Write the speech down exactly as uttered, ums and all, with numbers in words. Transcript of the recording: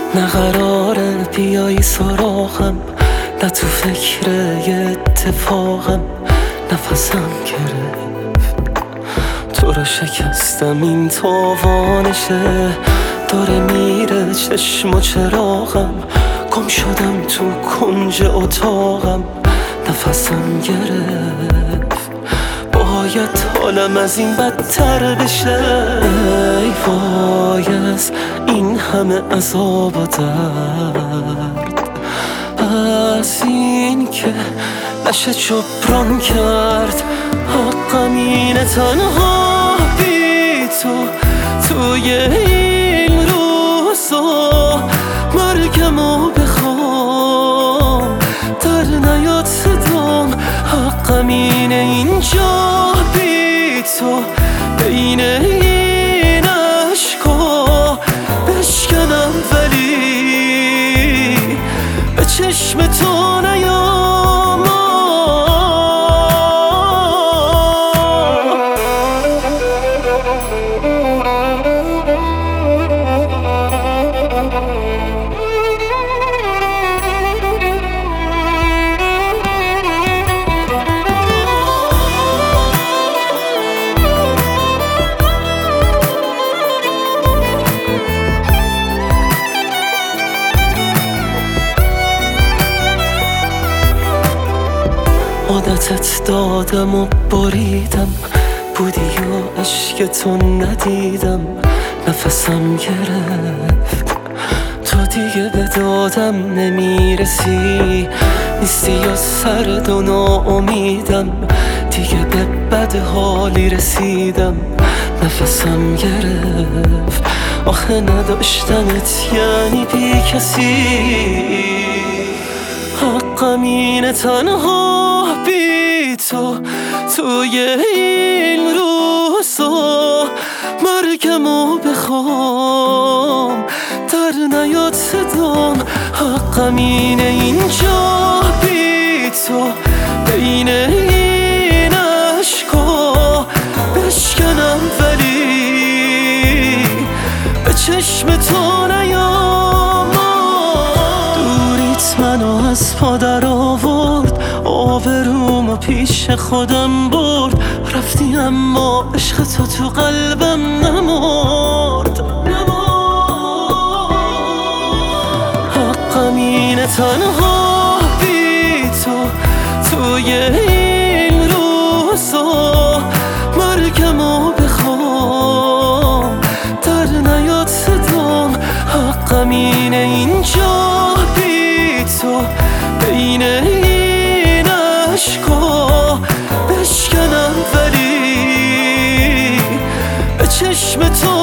نه قراره بیایی سراغم، نه تو فکر یه اتفاقم. نفسم گرفت تو رو شکستم، این تاوانشه. داره میره چشم و چراغم، گم شدم تو کنج اتاقم. نفسم گرفت باید حالم از این بدتر بشه. ای وای از این همه عذاب و درد، از این که نشه جبران کرد. حقم اینه تنها بی تو توی این روزا مرگمو بخوام، در نیاد صدام. حقم اینه اینجا بی تو بین این عشقا بشکنم، ولی به چشم تو نیام. عادتت دادم و بریدم، بودی و عشق تو ندیدم. نفسم گرفت تو دیگه به دادم نمیرسی، نیستی یا سرد و ناامیدم. دیگه به بد حالی رسیدم. نفسم گرفت آخه نداشتنت یعنی بی کسی. حقم اینه تنها بی تو توی این روزا مرگمو بخوام، در نیاد صدام. حقم اینه اینجا بی تو بین این عشقا بشکنم، ولی به چشم تو نیام. دوریت منو از پا در آورد، آبرومو پیش خودم برد. رفتی اما عشق تو تو قلبم نمرد. حقم اینه تنها بی تو توی این روزا مرگمو بخوام، در نیاد صدام. حقم اینه اینجا بی تو بین این عشقا بشکنم، ولی به چشم تو